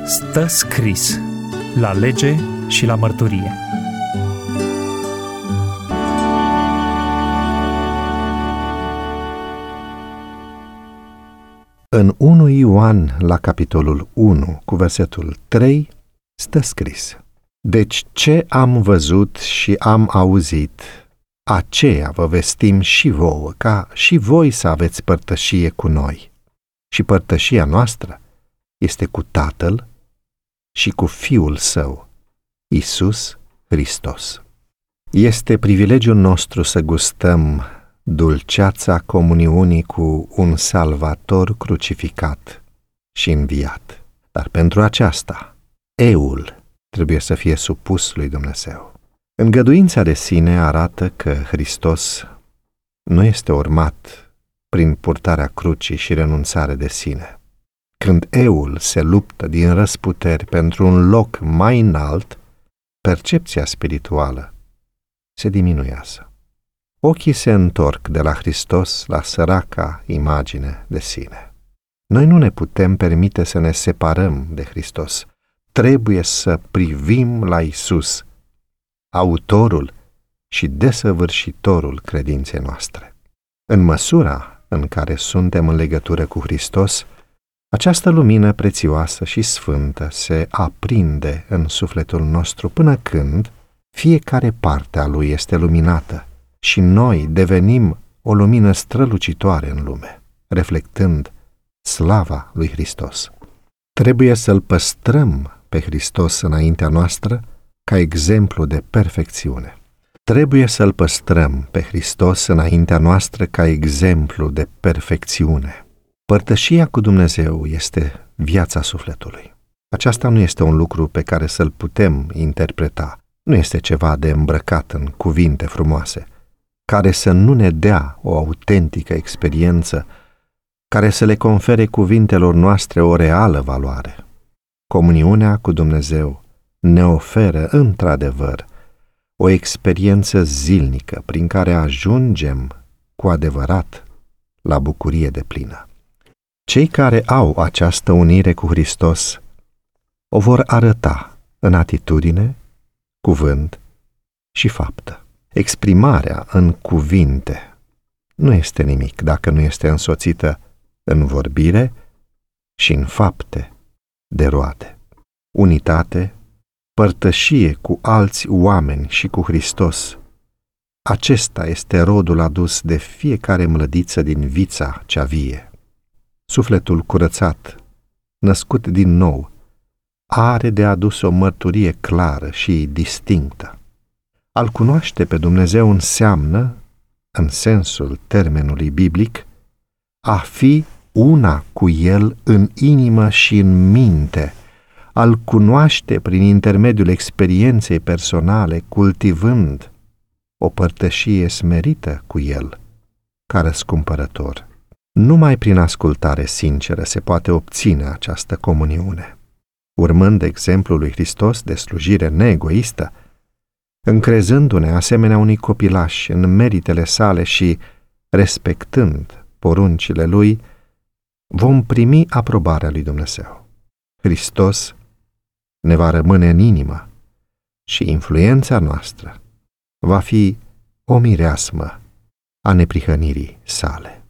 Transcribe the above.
Stă scris la lege și la mărturie. În 1 Ioan, la capitolul 1, cu versetul 3, stă scris: Deci ce am văzut și am auzit, aceea vă vestim și vouă, ca și voi să aveți părtășie cu noi. Și părtășia noastră este cu Tatăl și cu Fiul Său, Iisus Hristos. Este privilegiul nostru să gustăm dulceața comuniunii cu un Salvator crucificat și înviat. Dar pentru aceasta, eul trebuie să fie supus lui Dumnezeu. Îngăduința de sine arată că Hristos nu este urmat prin purtarea crucii și renunțare de sine. Când eul se luptă din răsputeri pentru un loc mai înalt, percepția spirituală se diminuează. Ochii se întorc de la Hristos la săraca imagine de sine. Noi nu ne putem permite să ne separăm de Hristos. Trebuie să privim la Iisus, autorul și desăvârșitorul credinței noastre. În măsura în care suntem în legătură cu Hristos, această lumină prețioasă și sfântă se aprinde în sufletul nostru până când fiecare parte a Lui este luminată și noi devenim o lumină strălucitoare în lume, reflectând slava lui Hristos. Trebuie să-L păstrăm pe Hristos înaintea noastră ca exemplu de perfecțiune. Trebuie să-L păstrăm pe Hristos înaintea noastră ca exemplu de perfecțiune. Părtășia cu Dumnezeu este viața sufletului. Aceasta nu este un lucru pe care să-l putem interpreta. Nu este ceva de îmbrăcat în cuvinte frumoase, care să nu ne dea o autentică experiență, care să le confere cuvintelor noastre o reală valoare. Comuniunea cu Dumnezeu ne oferă, într-adevăr, o experiență zilnică prin care ajungem cu adevărat la bucurie deplină. Cei care au această unire cu Hristos o vor arăta în atitudine, cuvânt și faptă. Exprimarea în cuvinte nu este nimic dacă nu este însoțită în vorbire și în fapte de roade. Unitate, părtășie cu alți oameni și cu Hristos. Acesta este rodul adus de fiecare mlădiță din vița cea vie. Sufletul curățat, născut din nou, are de adus o mărturie clară și distinctă. A-L cunoaște pe Dumnezeu înseamnă, în sensul termenului biblic, a fi una cu El în inimă și în minte, a-L cunoaște prin intermediul experienței personale, cultivând o părtășie smerită cu El, ca răscumpărător. Numai prin ascultare sinceră se poate obține această comuniune. Urmând exemplul lui Hristos de slujire neegoistă, încrezându-ne asemenea unui copilaș în meritele sale și respectând poruncile Lui, vom primi aprobarea lui Dumnezeu. Hristos ne va rămâne în inimă și influența noastră va fi o mireasmă a neprihănirii sale.